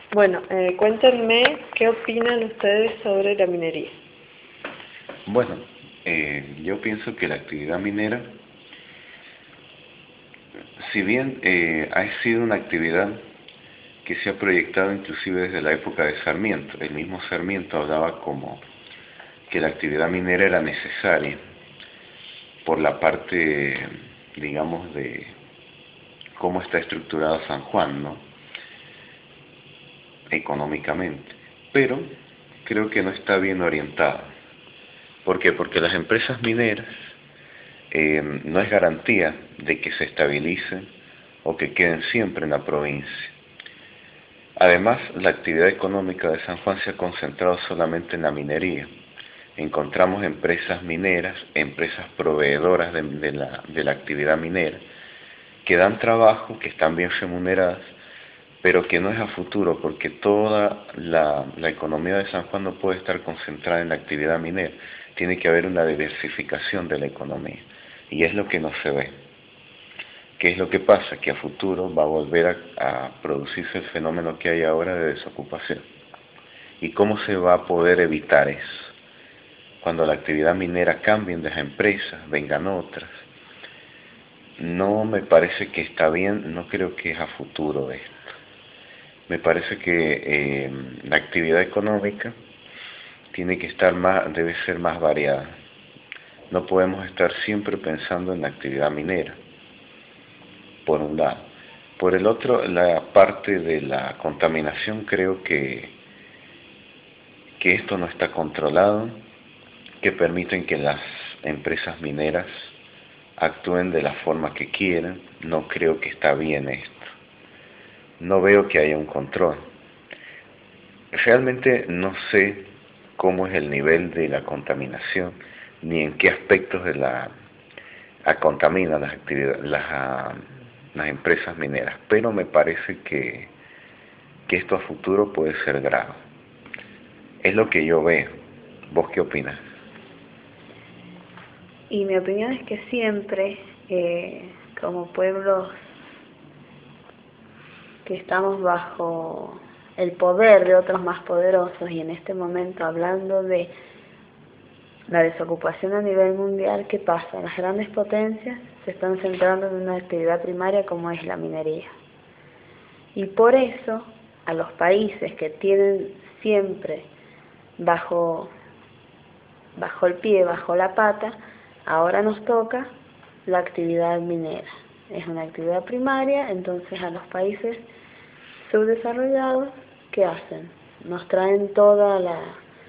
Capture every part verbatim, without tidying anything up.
Bueno, eh, cuéntenme qué opinan ustedes sobre la minería. Bueno, eh, yo pienso que la actividad minera, si bien eh, ha sido una actividad que se ha proyectado inclusive desde la época de Sarmiento, el mismo Sarmiento hablaba como que la actividad minera era necesaria por la parte, digamos, de cómo está estructurado San Juan, ¿no? Económicamente, pero creo que no está bien orientado. ¿Por qué? Porque las empresas mineras eh, no es garantía de que se estabilicen o que queden siempre en la provincia. Además, la actividad económica de San Juan se ha concentrado solamente en la minería. Encontramos empresas mineras, empresas proveedoras de, de, la, de la actividad minera, que dan trabajo, que están bien remuneradas, pero que no es a futuro, porque toda la, la economía de San Juan no puede estar concentrada en la actividad minera. Tiene que haber una diversificación de la economía, y es lo que no se ve. ¿Qué es lo que pasa? Que a futuro va a volver a, a producirse el fenómeno que hay ahora de desocupación. ¿Y cómo se va a poder evitar eso? Cuando la actividad minera cambie de las empresas, vengan otras. No me parece que está bien, no creo que es a futuro esto. Me parece que eh, la actividad económica tiene que estar más, debe ser más variada. No podemos estar siempre pensando en la actividad minera, por un lado. Por el otro, la parte de la contaminación, creo que, que esto no está controlado, que permiten que las empresas mineras actúen de la forma que quieren. No creo que está bien esto. No veo que haya un control. Realmente no sé cómo es el nivel de la contaminación, ni en qué aspectos de la a, contaminan las actividades, las, a, las empresas mineras, pero me parece que, que esto a futuro puede ser grave. Es lo que yo veo. ¿Vos qué opinas? Y mi opinión es que siempre, eh, como pueblos que estamos bajo el poder de otros más poderosos, y en este momento hablando de la desocupación a nivel mundial, ¿qué pasa? Las grandes potencias se están centrando en una actividad primaria como es la minería. Y por eso, a los países que tienen siempre bajo, bajo el pie, bajo la pata, ahora nos toca la actividad minera. Es una actividad primaria, entonces a los países subdesarrollados, ¿qué hacen? Nos traen todas la,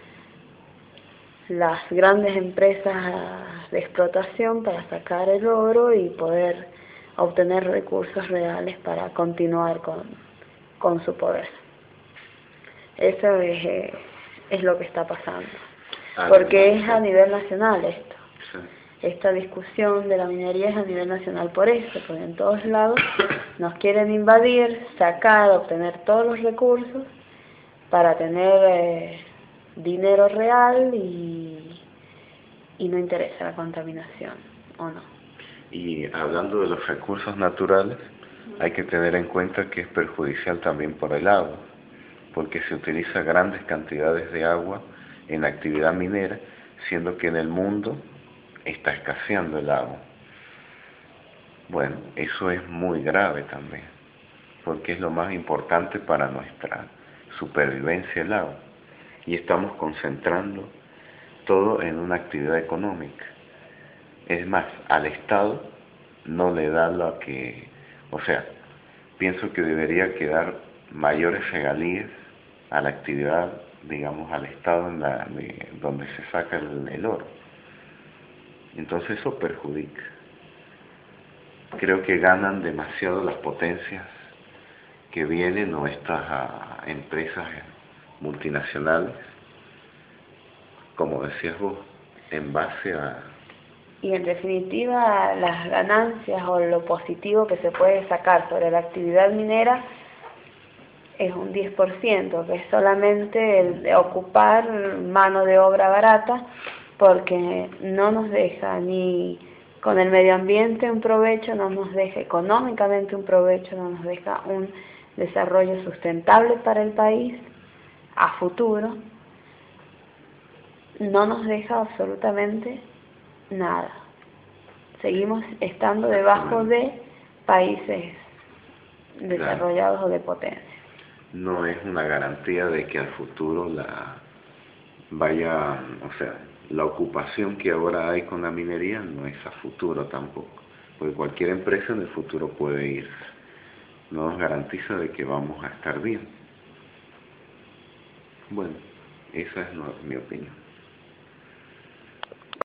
las grandes empresas de explotación para sacar el oro y poder obtener recursos reales para continuar con, con su poder. Eso es, eh, es lo que está pasando. Porque es a nivel nacional esto. Esta discusión de la minería es a nivel nacional por eso, porque en todos lados nos quieren invadir, sacar, obtener todos los recursos para tener eh, dinero real y, y no interesa la contaminación, ¿o no? Y hablando de los recursos naturales, hay que tener en cuenta que es perjudicial también por el agua, porque se utiliza grandes cantidades de agua en la actividad minera, siendo que en el mundo está escaseando el agua. Bueno, eso es muy grave también, porque es lo más importante para nuestra supervivencia el agua. Y estamos concentrando todo en una actividad económica. Es más, al Estado no le da lo que, o sea, pienso que debería quedar mayores regalías a la actividad, digamos, al Estado en la, de, donde se saca el, el oro. Entonces eso perjudica. Creo que ganan demasiado las potencias que vienen o estas a, empresas multinacionales, como decías vos, en base a... Y en definitiva, las ganancias o lo positivo que se puede sacar sobre la actividad minera es un diez por ciento, que es solamente el de ocupar mano de obra barata, porque no nos deja ni con el medio ambiente un provecho, no nos deja económicamente un provecho, no nos deja un desarrollo sustentable para el país a futuro, no nos deja absolutamente nada. Seguimos estando debajo de países desarrollados o de potencia. No es una garantía de que al futuro la vaya, o sea, la ocupación que ahora hay con la minería no es a futuro tampoco, porque cualquier empresa en el futuro puede irse. No nos garantiza de que vamos a estar bien. Bueno, esa es mi opinión.